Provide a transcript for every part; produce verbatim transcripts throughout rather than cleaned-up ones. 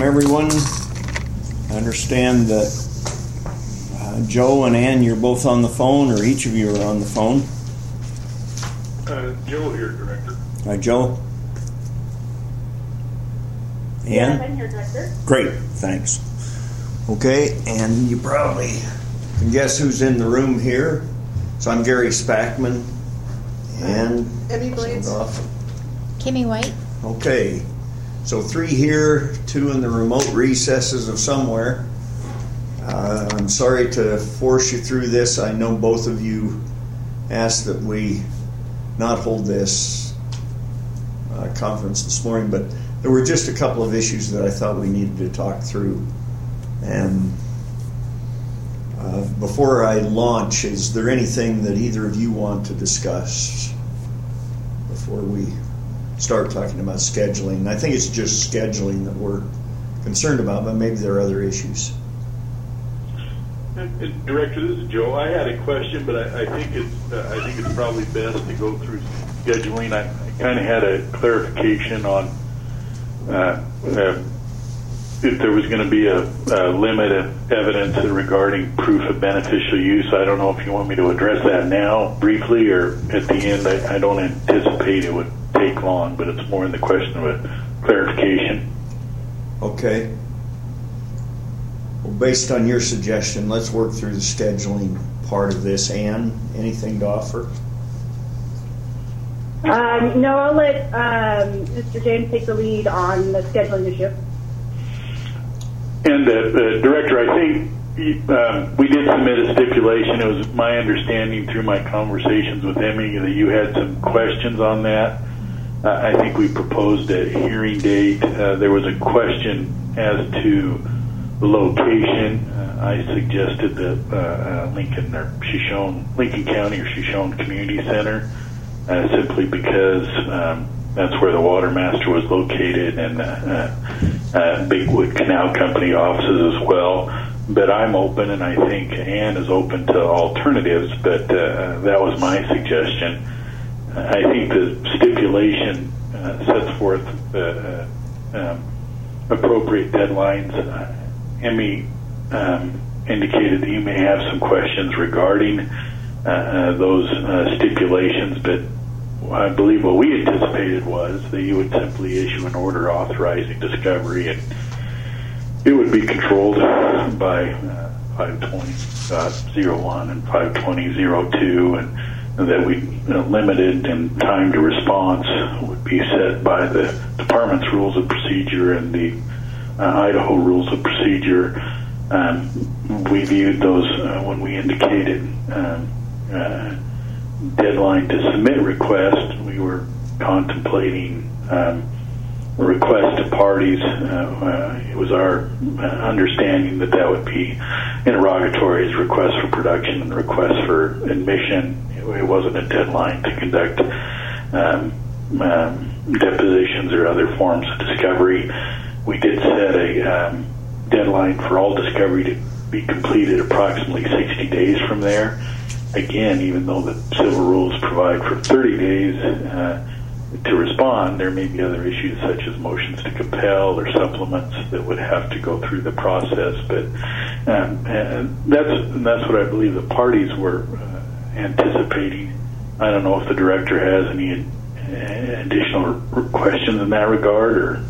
welcome everyone. I understand that uh, Joe and Ann, you're both on the phone, or each of you are on the phone. Uh, Joe here, Director. Hi, Joe. Ann? Yes, I'm here, Director. Great, thanks. Okay, and you probably can guess who's in the room here. So I'm Gary Spackman and Emmy Blades. Kimmy White. Okay, so three here, two in the remote recesses of somewhere. Uh, I'm sorry to force you through this. I know both of you asked that we not hold this uh, conference this morning, but there were just a couple of issues that I thought we needed to talk through. And uh, before I launch, is there anything that either of you want to discuss before we start talking about scheduling? I think it's just scheduling that we're concerned about, but maybe there are other issues. Uh, Director, this is Joe. I had a question, but I, I think it's uh, I think it's probably best to go through scheduling. I, I kind of had a clarification on uh, uh, if there was going to be a, a limit of evidence regarding proof of beneficial use. I don't know if you want me to address that now briefly or at the end. I, I don't anticipate it would take long, but it's more in the question of a clarification. Okay. Well, based on your suggestion, let's work through the scheduling part of this. Ann, anything to offer? Um, no, I'll let um, Mister James take the lead on the scheduling issue. And uh, uh, Director, I think um, we did submit a stipulation. It was my understanding through my conversations with Emmy that you had some questions on that. Uh, I think we proposed a hearing date. Uh, there was a question as to the location. Uh, I suggested that uh, uh, Lincoln or Shoshone, Lincoln County or Shoshone Community Center, uh, simply because um, that's where the Water Master was located, and uh, uh, uh, Bigwood Canal Company offices as well. But I'm open, and I think Ann is open to alternatives, but uh, that was my suggestion. Uh, I think the stipulation uh, sets forth uh, uh, um, appropriate deadlines. Uh, Emmy um, indicated that you may have some questions regarding uh, uh, those uh, stipulations, but I believe what we anticipated was that you would simply issue an order authorizing discovery, and it would be controlled by uh, five twenty point oh one and five twenty point oh two, and, and that we uh, limited and time to response would be set by the department's rules of procedure and the uh, Idaho rules of procedure. Um, we viewed those uh, when we indicated um, uh, deadline to submit request. We were contemplating um, a request to parties. Uh, uh, it was our uh, understanding that that would be interrogatories, request for production, and request for admission. It, it wasn't a deadline to conduct um, um, depositions or other forms of discovery. We did set a um, deadline for all discovery to be completed approximately sixty days from there. Again, even though the civil rules provide for thirty days uh, to respond, there may be other issues such as motions to compel or supplements that would have to go through the process. But um, and that's that's what I believe the parties were uh, anticipating. I don't know if the director has any additional questions in that regard, or.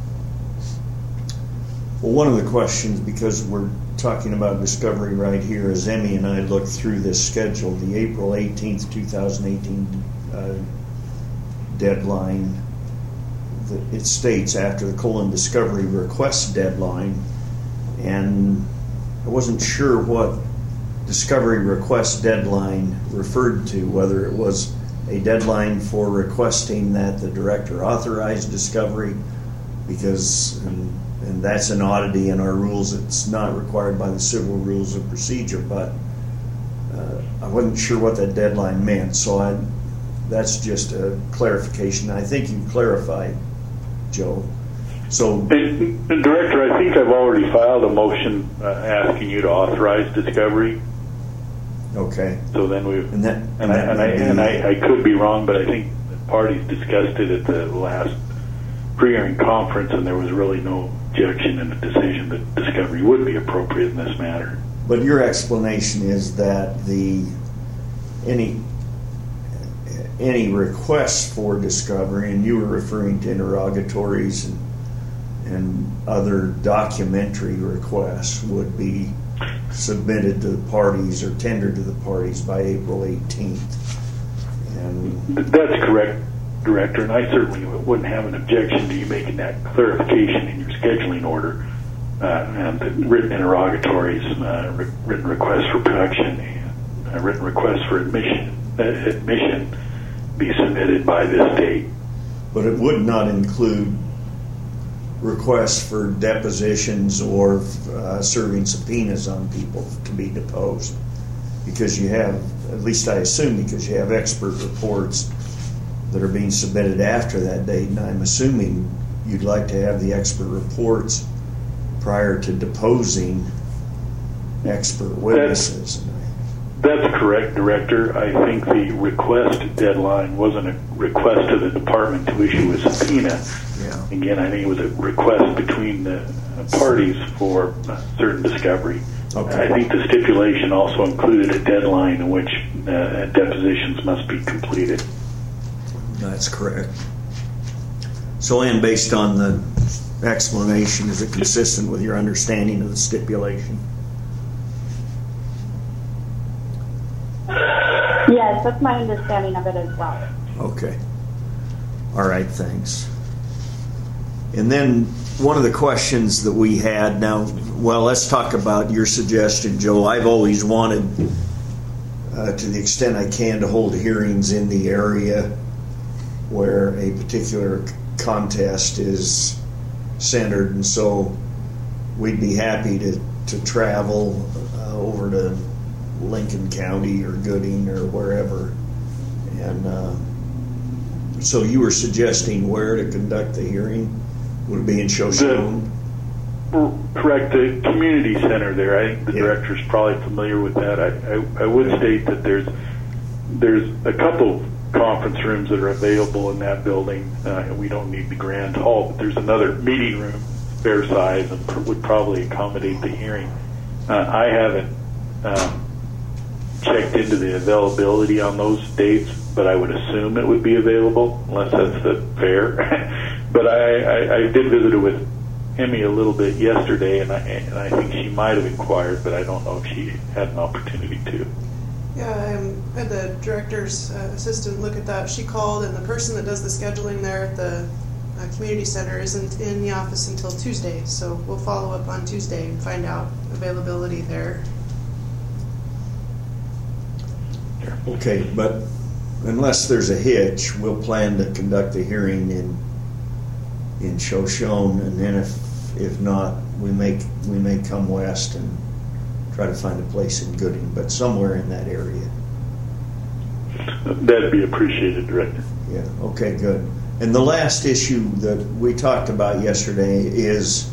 Well, one of the questions, because we're talking about discovery right here, as Emmy and I looked through this schedule, the April eighteenth, twenty eighteen uh, deadline, the, it states after the colon discovery request deadline, and I wasn't sure what discovery request deadline referred to, whether it was a deadline for requesting that the director authorize discovery, because and, and that's an oddity in our rules. It's not required by the civil rules of procedure, but uh, I wasn't sure what that deadline meant, so I, that's just a clarification. I think you clarified, Joe. So, and, and Director, I think I've already filed a motion uh, asking you to authorize discovery. Okay. So then we and that and, and, that I, and, I, and I, I could be wrong, but I think the parties discussed it at the last pre-hearing conference, and there was really no objection and a decision that discovery would be appropriate in this matter. But your explanation is that the any any requests for discovery, and you were referring to interrogatories and and other documentary requests, would be submitted to the parties or tendered to the parties by April eighteenth. And that's correct, Director, and I certainly wouldn't have an objection to you making that clarification in your scheduling order, uh, and the written interrogatories, uh, re- written requests for production, and uh, written requests for admission uh, admission be submitted by this date. But it would not include requests for depositions or uh, serving subpoenas on people to be deposed, because you have, at least I assume, because you have expert reports that are being submitted after that date, and I'm assuming you'd like to have the expert reports prior to deposing expert witnesses. That's, that's correct, Director. I think the request deadline wasn't a request of the department to issue a subpoena. Yeah. Again, I think it was a request between the parties for certain discovery. Okay. I think the stipulation also included a deadline in which uh, depositions must be completed. That's correct. So, Ann, based on the explanation, is it consistent with your understanding of the stipulation? Yes, that's my understanding of it as well. Okay. All right, thanks. And then one of the questions that we had now, well, let's talk about your suggestion, Joe. I've always wanted, uh, to the extent I can, to hold hearings in the area where a particular contest is centered, and so we'd be happy to, to travel uh, over to Lincoln County or Gooding or wherever. And uh, so you were suggesting where to conduct the hearing? Would it be in Shoshone? The, correct, the community center there. I think the Yeah. director's probably familiar with that. I, I, I would state that there's there's a couple conference rooms that are available in that building, uh, and we don't need the grand hall, but there's another meeting room fair size and pr- would probably accommodate the hearing. Uh, I haven't um, checked into the availability on those dates, but I would assume it would be available, unless that's the fair. But I, I, I did visit it with Emmy a little bit yesterday, and I, and I think she might have inquired, but I don't know if she had an opportunity to. Yeah, I had the director's uh, assistant look at that. She called, and the person that does the scheduling there at the uh, community center isn't in the office until Tuesday, so we'll follow up on Tuesday and find out availability there. Okay, but unless there's a hitch, we'll plan to conduct the hearing in in Shoshone, and then if if not, we may we may come west and try to find a place in Gooding, but somewhere in that area. That'd be appreciated, Director. Yeah, okay, good. And the last issue that we talked about yesterday is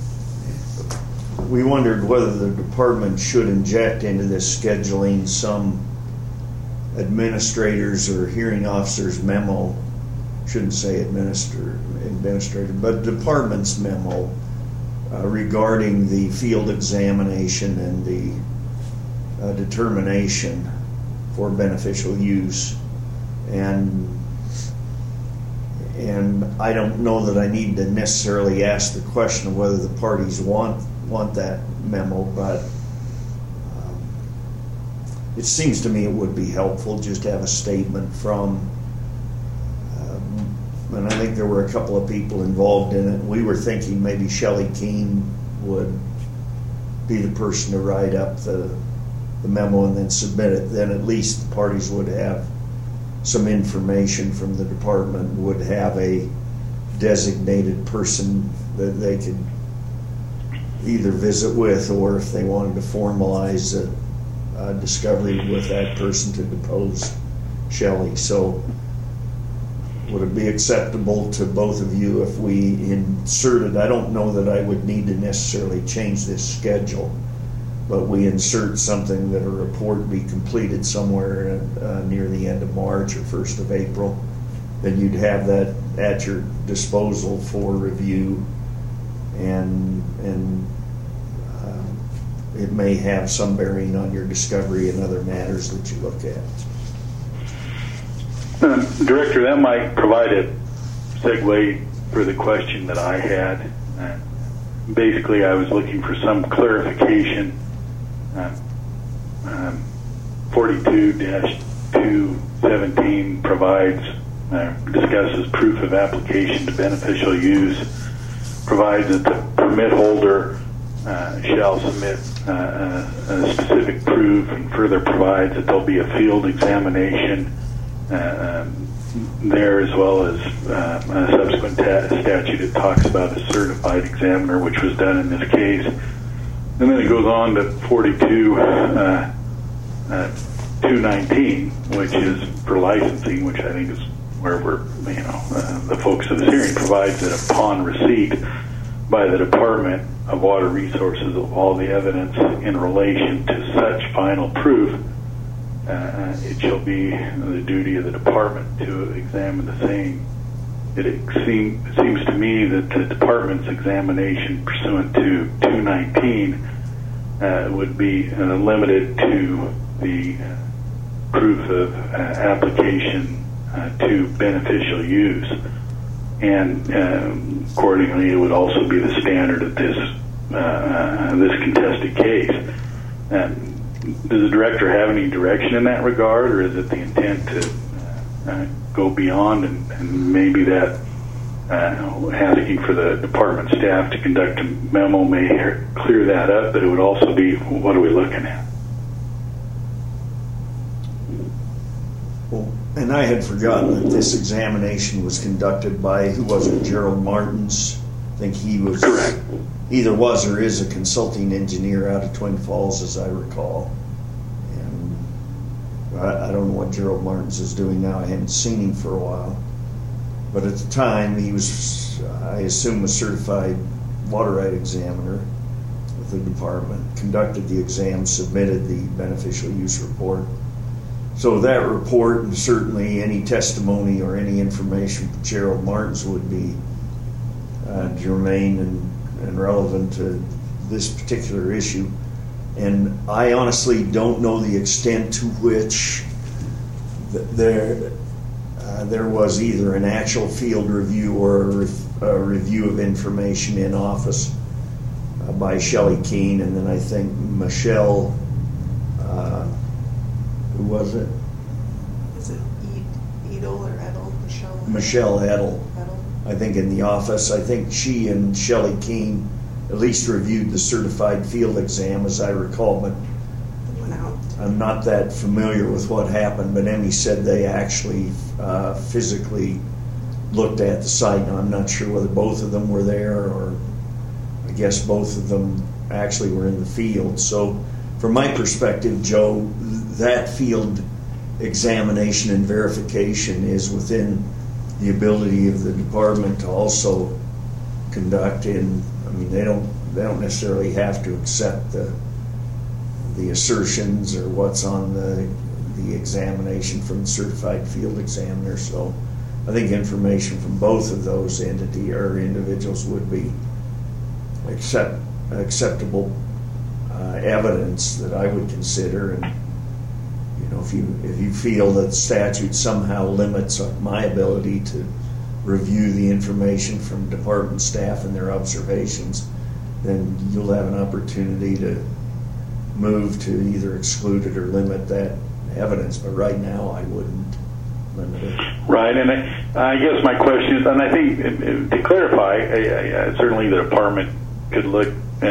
we wondered whether the department should inject into this scheduling some administrators or hearing officers memo, shouldn't say administrator, administrator, but department's memo uh, regarding the field examination and the uh, determination for beneficial use. And and I don't know that I need to necessarily ask the question of whether the parties want want that memo, but um, it seems to me it would be helpful just to have a statement from, um, and I think there were a couple of people involved in it. We were thinking maybe Shelley Keene would be the person to write up the, the memo and then submit it. Then at least the parties would have some information from the department, would have a designated person that they could either visit with, or if they wanted to formalize a, a discovery with that person, to depose Shelley. So would it be acceptable to both of you if we inserted, I don't know that I would need to necessarily change this schedule, but we insert something that a report be completed somewhere uh, near the end of March or first of April, then you'd have that at your disposal for review and and um, it may have some bearing on your discovery and other matters that you look at. Um, Director, that might provide a segue for the question that I had. Uh, basically, I was looking for some clarification. Uh, um, forty-two dash two seventeen provides, uh, discusses proof of application to beneficial use, provides that the permit holder uh, shall submit uh, a, a specific proof, and further provides that there'll be a field examination uh, um, there, as well as uh, a subsequent ta- statute that talks about a certified examiner, which was done in this case. And then it goes on to forty-two uh, uh, two nineteen, which is for licensing, which I think is where we're, you know, uh, the focus of this hearing, provides that upon receipt by the Department of Water Resources of all the evidence in relation to such final proof, uh, it shall be the duty of the department to examine the same. It seem, seems to me that the department's examination pursuant to two nineteen uh, would be uh, limited to the uh, proof of uh, application uh, to beneficial use, and um, accordingly it would also be the standard of this uh, uh, this contested case. Um, does the director have any direction in that regard, or is it the intent to uh, uh, go beyond and, and maybe that uh, asking for the department staff to conduct a memo may clear that up, but it would also be, what are we looking at? Well, and I had forgotten that this examination was conducted by, who was it, Gerald Martins? I think he was, correct. Either was or is a consulting engineer out of Twin Falls, as I recall. And I, I don't know what Gerald Martins is doing now. I hadn't seen him for a while. But at the time, he was, I assume, a certified water right examiner with the department, conducted the exam, submitted the beneficial use report. So that report, and certainly any testimony or any information from Gerald Martins, would be uh, germane and, and relevant to this particular issue. And I honestly don't know the extent to which th- there uh, there was either an actual field review or a, re- a review of information in office uh, by Shelley Keene, and then I think Michelle. Uh, Who was it? Is it Ed- Edel or Edel? Michelle? Michelle Edel. Edel. I think in the office. I think she and Shelley Keene at least reviewed the certified field exam, as I recall, but They went out. I'm not that familiar with what happened. But Emmy said they actually uh, physically looked at the site. Now, I'm not sure whether both of them were there, or I guess both of them actually were in the field. So from my perspective, Joe, that field examination and verification is within the ability of the department to also conduct. In, I mean, they don't they don't necessarily have to accept the the assertions or what's on the the examination from the certified field examiner. So I think information from both of those entity or individuals would be accept, acceptable uh, evidence that I would consider. And you know, if you if you feel that statute somehow limits my ability to review the information from department staff and their observations, then you'll have an opportunity to move to either exclude it or limit that evidence. But right now, I wouldn't limit it. Right, and I, I guess my question is, and I think uh, to clarify, I, I, I, certainly the department could look uh,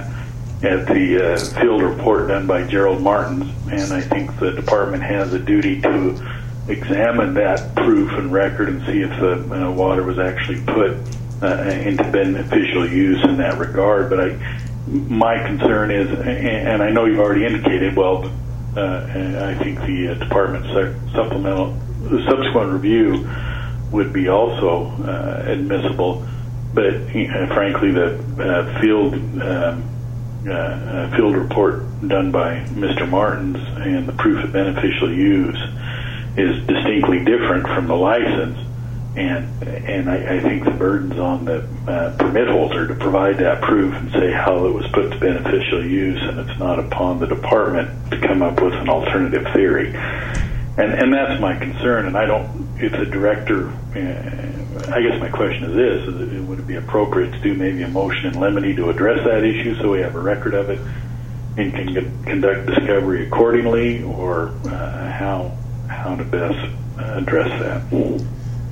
at the uh, field report done by Gerald Martins, and I think the department has a duty to examine that proof and record and see if the uh, water was actually put uh, into beneficial use in that regard. But I, my concern is, and I know you've already indicated, well, uh, and I think the uh, department's supplemental, subsequent review would be also uh, admissible, but uh, frankly, the uh, field um, uh, uh, field report done by Mister Martins and the proof of beneficial use is distinctly different from the license, And and I, I think the burden's on the uh, permit holder to provide that proof and say how it was put to beneficial use, and it's not upon the department to come up with an alternative theory. And and that's my concern. And I don't. If the director, uh, I guess my question is this: is it, would it be appropriate to do maybe a motion in limine to address that issue so we have a record of it and can get, conduct discovery accordingly, or uh, how how to best address that?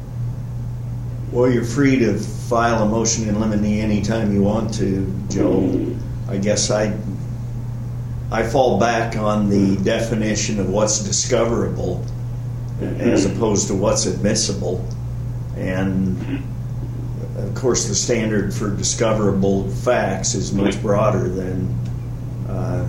Well, you're free to file a motion in limine anytime you want to, Joe. I guess I I fall back on the definition of what's discoverable as opposed to what's admissible. And, of course, the standard for discoverable facts is much broader than, uh,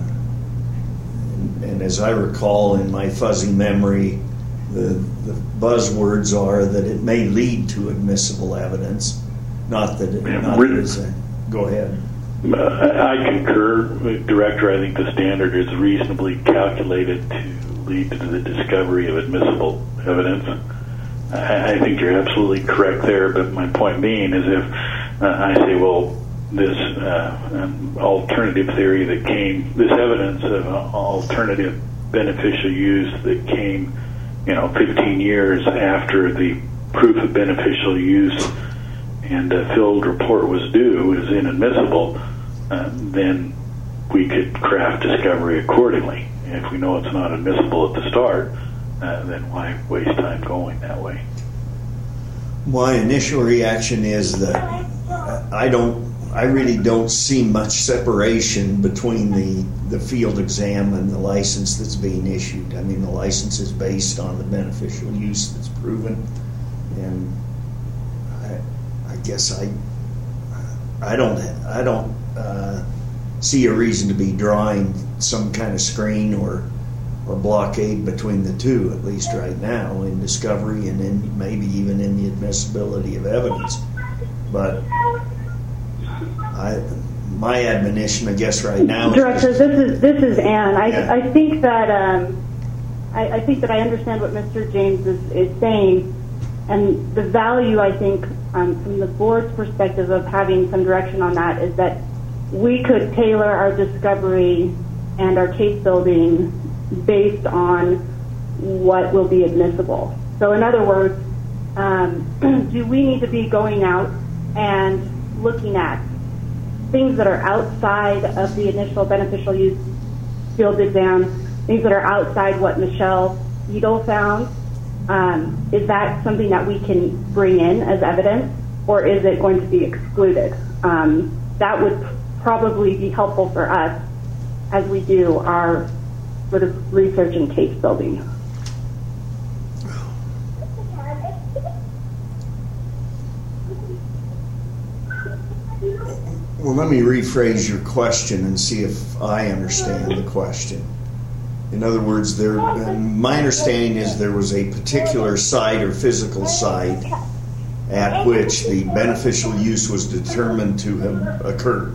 and, and as I recall in my fuzzy memory, The, the buzzwords are that it may lead to admissible evidence, not that it, not that it's a, go ahead. Uh, I concur, Director. I think the standard is reasonably calculated to lead to the discovery of admissible evidence. I, I think you're absolutely correct there, but my point being is if uh, I say, well, this uh, um, alternative theory that came, this evidence of uh, alternative beneficial use that came you know, fifteen years after the proof of beneficial use and a field report was due is inadmissible, uh, then we could craft discovery accordingly. And if we know it's not admissible at the start, uh, then why waste time going that way? My initial reaction is that I don't, I really don't see much separation between the, the field exam and the license that's being issued. I mean, the license is based on the beneficial use that's proven, and I, I guess I, I don't, I don't uh, see a reason to be drawing some kind of screen or, or blockade between the two, at least right now, in discovery and in maybe even in the admissibility of evidence. But I, my admonition, I guess, right now. Director, this is this is Ann. I Yeah. I think that um, I, I think that I understand what Mister James is, is saying, and the value I think um, from the board's perspective of having some direction on that is that we could tailor our discovery and our case building based on what will be admissible. So, in other words, um, do we need to be going out and looking at things that are outside of the initial beneficial use field exam, things that are outside what Michelle Edel found? Um, is that something that we can bring in as evidence, or is it going to be excluded? Um, that would probably be helpful for us as we do our sort of research and case building. Well, let me rephrase your question and see if I understand the question. In other words, there, my understanding is there was a particular site or physical site at which the beneficial use was determined to have occurred.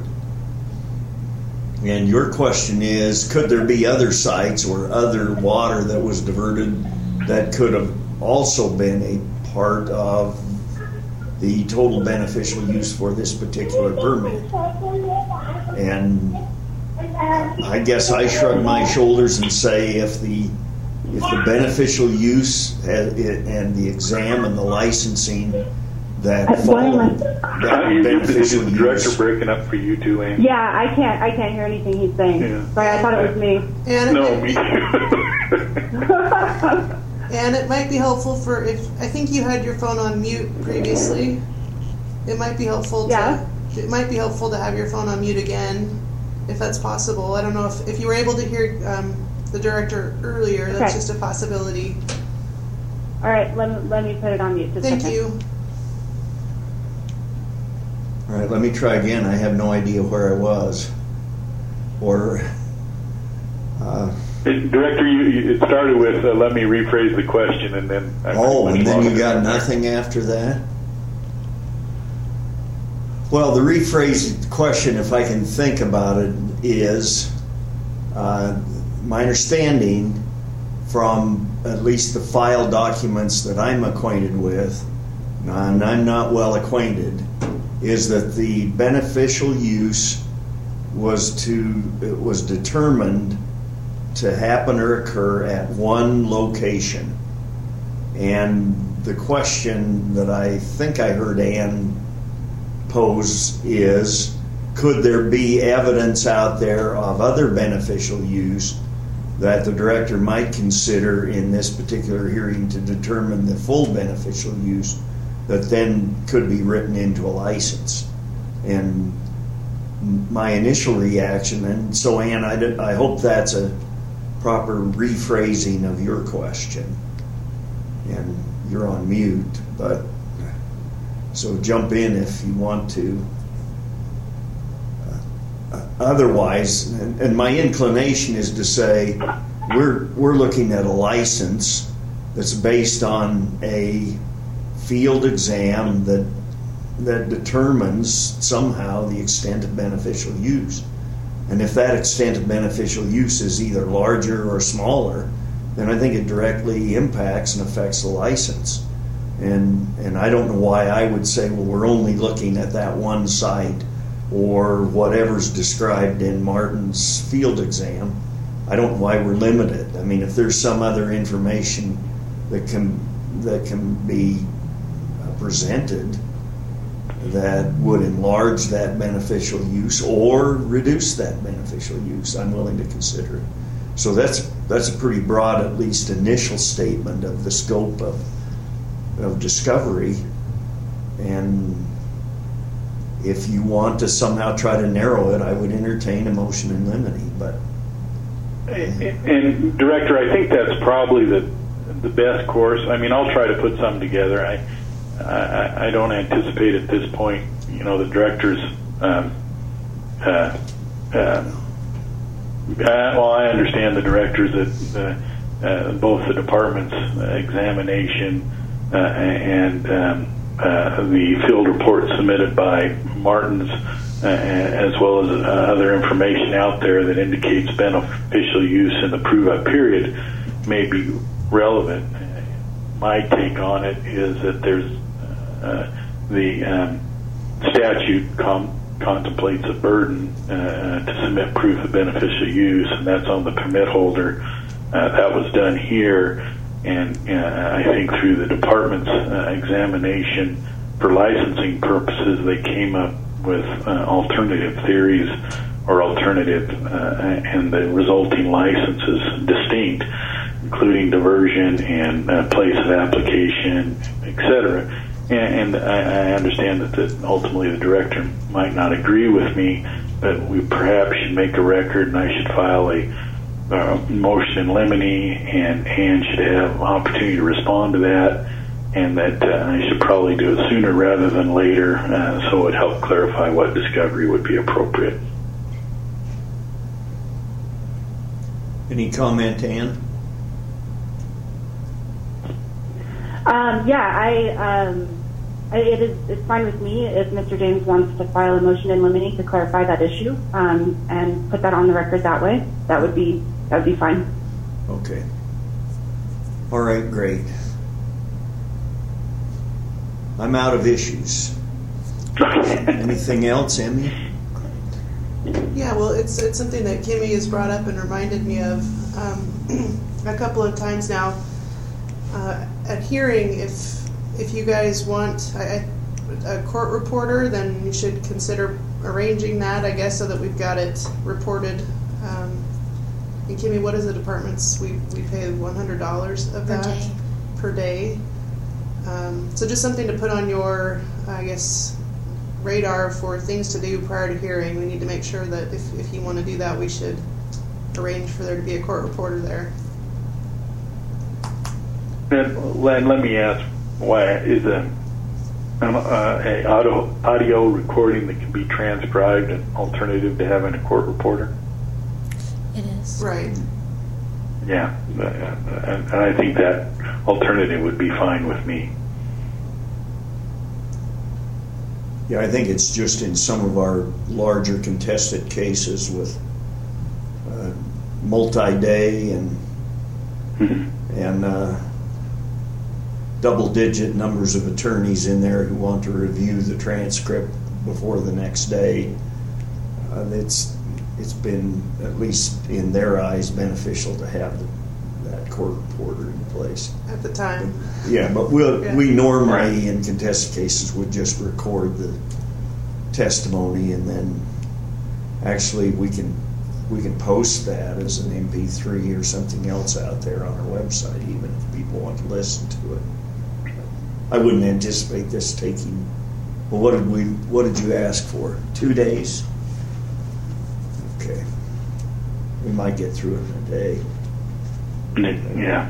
And your question is, could there be other sites or other water that was diverted that could have also been a part of the total beneficial use for this particular permit? And I guess I shrug my shoulders and say if the if the beneficial use and the exam and the licensing that followed that you, beneficial is the use. director breaking up for you too, Ann? Yeah, I can't I can't hear anything he's saying. Yeah. Sorry, I thought it was me. And No, it, me too. and it might be helpful for if I think you had your phone on mute previously. It might be helpful. Yeah. To, it might be helpful to have your phone on mute again, if that's possible. I don't know if if you were able to hear um, the director earlier. That's Okay. just a possibility. All right, let me, let me put it on mute. Just a Thank second. you. All right, let me try again. I have no idea where I was. Or, uh, Director, you, you, it started with, uh, let me rephrase the question, and then... I oh, went and then longer you got than that. nothing after that? Well, the rephrased question, if I can think about it, is uh, my understanding from at least the file documents that I'm acquainted with and I'm not well acquainted, is that the beneficial use was to it was determined to happen or occur at one location. And the question that I think I heard Ann pose is, could there be evidence out there of other beneficial use that the director might consider in this particular hearing to determine the full beneficial use that then could be written into a license? And my initial reaction, and so Ann, I, did, I hope that's a proper rephrasing of your question. And you're on mute, but so jump in if you want to. Uh, otherwise, and, and my inclination is to say we're we're looking at a license that's based on a field exam that that determines somehow the extent of beneficial use. And if that extent of beneficial use is either larger or smaller, then I think it directly impacts and affects the license. And and I don't know why I would say, well, we're only looking at that one site or whatever's described in Martin's field exam. I don't know why we're limited. I mean, if there's some other information that can that can be presented that would enlarge that beneficial use or reduce that beneficial use, I'm willing to consider it. So that's that's a pretty broad, at least initial statement of the scope of of discovery. And if you want to somehow try to narrow it, I would entertain a motion in limine. But and, and Director, I think that's probably the the best course. I mean, I'll try to put something together. I I, I don't anticipate at this point, you know, the director's. Um, uh, uh, Uh, well, I understand the directors that uh, uh, both the department's examination uh, and um, uh, the field report submitted by Martin's, uh, as well as uh, other information out there that indicates beneficial use in the prove-up period may be relevant. My take on it is that there's uh, the um, statute com- contemplates a burden uh, to submit proof of beneficial use, and that's on the permit holder. Uh, that was done here, and uh, I think through the department's uh, examination for licensing purposes, they came up with uh, alternative theories or alternative, uh, and the resulting license is distinct, including diversion and uh, place of application, et cetera. And, and I, I understand that the, ultimately the director might not agree with me, but we perhaps should make a record, and I should file a uh, motion in limine, and Ann should have opportunity to respond to that, and that uh, I should probably do it sooner rather than later, uh, so it would help clarify what discovery would be appropriate. Any comment, Ann? Um, yeah, I, um, I, it is, it's fine with me if Mister James wants to file a motion in limine to clarify that issue, um, and put that on the record that way. That would be, that would be fine. Okay. All right, great. I'm out of issues. Anything else, Emmy? Yeah, well, it's it's something that Kimmy has brought up and reminded me of um, a couple of times now. Uh, at hearing, if if you guys want a, a court reporter, then you should consider arranging that, I guess, so that we've got it reported. Um, and Kimmy, what is the department's? We we pay one hundred dollars of Per that day. per day. Um, so just something to put on your, I guess, radar for things to do prior to hearing. We need to make sure that if, if you want to do that, we should arrange for there to be a court reporter there. And Len, let me ask, why is a, an uh, a audio, audio recording that can be transcribed an alternative to having a court reporter? It is. Right. Yeah, uh, and, and I think that alternative would be fine with me. Yeah, I think it's just in some of our larger contested cases with uh, multi-day and Mm-hmm. and uh, double-digit numbers of attorneys in there who want to review the transcript before the next day. Uh, it's it's been, at least in their eyes, beneficial to have the, that court reporter in place At the time. Yeah, but we'll, Yeah. we normally in contested cases would just record the testimony, and then actually we can we can post that as an M P three or something else out there on our website, even if people want to listen to it. I wouldn't anticipate this taking. Well, what did we? What did you ask for? Two days. Okay, we might get through it in a day. Yeah.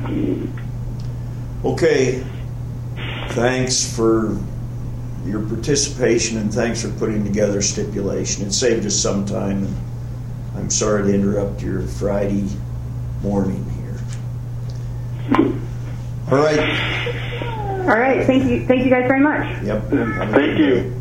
Okay. Thanks for your participation, and thanks for putting together stipulation. It saved us some time, and I'm sorry to interrupt your Friday morning here. All right. All right. Thank you. Thank you guys very much. Yep. Thank you.